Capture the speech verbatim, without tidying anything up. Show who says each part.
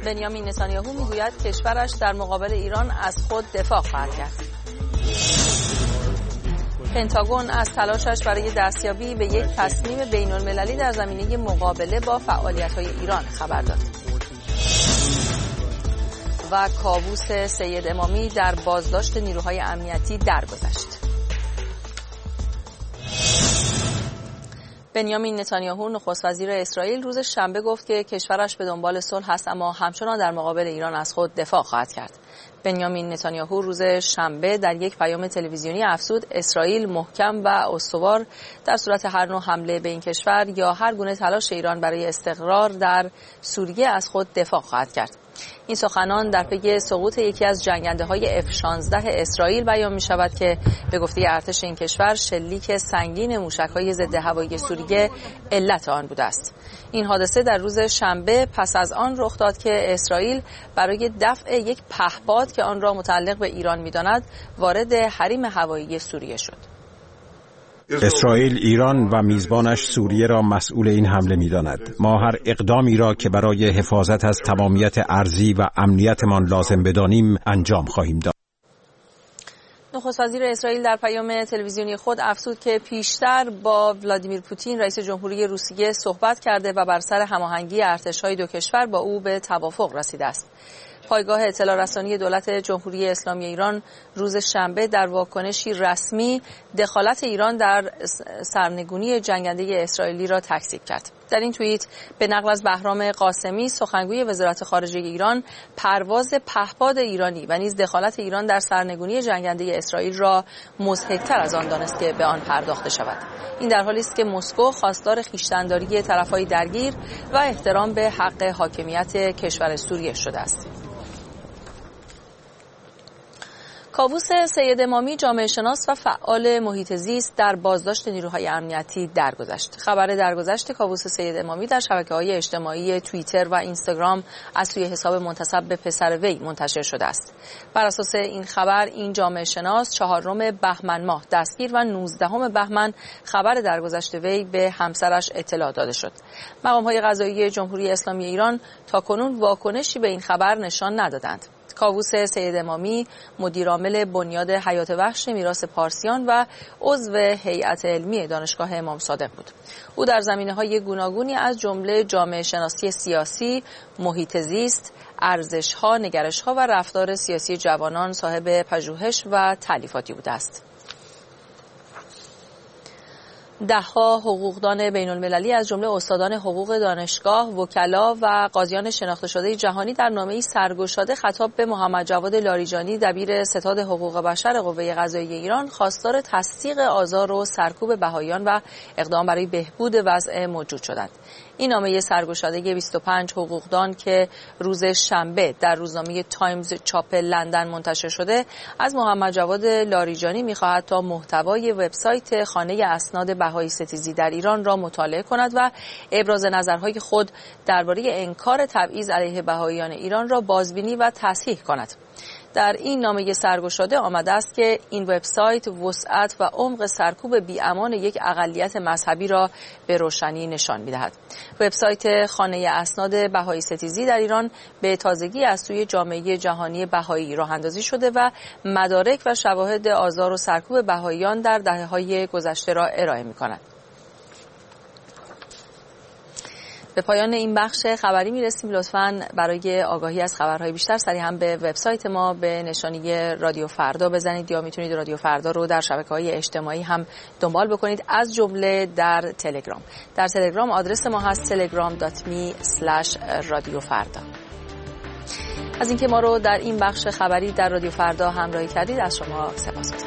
Speaker 1: بنیامین نتانیاهو میگوید کشورش در مقابل ایران از خود دفاع خواهد کرد. پنتاگون از تلاشش برای دستیابی به یک تصمیم بین‌المللی در زمینه مقابله با فعالیت‌های ایران خبر داد. و کاووس سید امامی در بازداشت نیروهای امنیتی درگذشت. بنیامین نتانیاهو نخست وزیر اسرائیل روز شنبه گفت که کشورش به دنبال صلح است، اما همچنان در مقابل ایران از خود دفاع خواهد کرد. بنیامین نتانیاهو روز شنبه در یک پیام تلویزیونی افزود اسرائیل محکم و استوار در صورت هر نوع حمله به این کشور یا هر گونه تلاش ایران برای استقرار در سوریه از خود دفاع خواهد کرد. این سخنان در پی سقوط یکی از جنگنده‌های اف شانزده اسرائیل بیان می‌شود که به گفته ارتش این کشور شلیک سنگین موشک‌های ضد هوایی سوریه علت آن بوده است. این حادثه در روز شنبه پس از آن رخ داد که اسرائیل برای دفع یک پهپاد که آن را متعلق به ایران می‌داند وارد حریم هوایی سوریه شد.
Speaker 2: اسرائیل ایران و میزبانش سوریه را مسئول این حمله می‌داند. ما هر اقدامی را که برای حفاظت از تمامیت ارضی و امنیتمان لازم بدانیم انجام خواهیم داد.
Speaker 1: نخست وزیر اسرائیل در پیام تلویزیونی خود افزود که پیشتر با ولادیمیر پوتین رئیس جمهوری روسیه صحبت کرده و بر سر هماهنگی ارتش‌های دو کشور با او به توافق رسیده است. پایگاه اطلاع رسانی دولت جمهوری اسلامی ایران روز شنبه در واکنشی رسمی دخالت ایران در سرنگونی جنگنده اسرائیلی را تکذیب کرد. در این توییت به نقل از بهرام قاسمی سخنگوی وزارت خارجه ایران، پرواز پهپاد ایرانی و نیز دخالت ایران در سرنگونی جنگنده اسرائیل را مضحک‌تر از آن دانست که به آن پرداخته شود. این در حالی است که مسکو خواستار خویشتن‌داری طرف‌های درگیر و احترام به حق حاکمیت کشور سوریه شده است. کاووس سید امامی جامعه شناس و فعال محیط زیست در بازداشت نیروهای امنیتی درگذشت. خبر درگذشت کاووس سید امامی در شبکه‌های اجتماعی توییتر و اینستاگرام از سوی حساب منتسب به پسر وی منتشر شده است. بر اساس این خبر این جامعه شناس چهارم بهمن ماه دستگیر و نوزدهم بهمن خبر درگذشت وی به همسرش اطلاع داده شد. مقام‌های قضایی جمهوری اسلامی ایران تاکنون واکنشی به این خبر نشان ندادند. کاووس سید امامی مدیرعامل بنیاد حیات وحش میراث پارسیان و عضو هیئت علمی دانشگاه امام صادق بود. او در زمینه‌های گوناگونی از جمله جامعه شناسی سیاسی، محیط زیست، ارزش‌ها، نگرش‌ها و رفتار سیاسی جوانان صاحب پژوهش و تألیفاتی بوده است. ده‌ها حقوقدان بین‌المللی از جمله استادان حقوق دانشگاه، وکلا و قاضیان شناخته شده جهانی در نامه‌ای سرگشاده خطاب به محمد جواد لاریجانی دبیر ستاد حقوق بشر قوه قضاییه ایران خواستار تصدیق آزار و سرکوب بهائیان و اقدام برای بهبود وضع موجود شدند. این نامه سرگشاده بیست و پنج حقوقدان که روز شنبه در روزنامه تایمز چاپ لندن منتشر شده از محمد جواد لاریجانی می‌خواهد تا محتوای وبسایت خانه اسناد بهایی ستیزی در ایران را مطالعه کند و ابراز نظرهای خود درباره انکار تبعیض علیه بهائیان ایران را بازبینی و تصحیح کند. در این نامه سرگشاده آمده است که این وبسایت وسعت و عمق سرکوب بی‌امان یک اقلیت مذهبی را به روشنی نشان می‌دهد. وبسایت خانه اسناد بهایی ستیزی در ایران به تازگی از سوی جامعه جهانی بهایی راه‌اندازی شده و مدارک و شواهد آزار و سرکوب بهائیان در دهه‌های گذشته را ارائه می‌کند. به پایان این بخش خبری میرسیم. لطفاً برای آگاهی از خبرهای بیشتر سریع هم به وبسایت ما به نشانی رادیو فردا بزنید یا میتونید رادیو فردا رو در شبکه‌های اجتماعی هم دنبال بکنید، از جمله در تلگرام. در تلگرام آدرس ما هست تلگرام دات می اسلش رادیو فردا. از اینکه ما رو در این بخش خبری در رادیو فردا همراهی کردید از شما سپاسگزارم.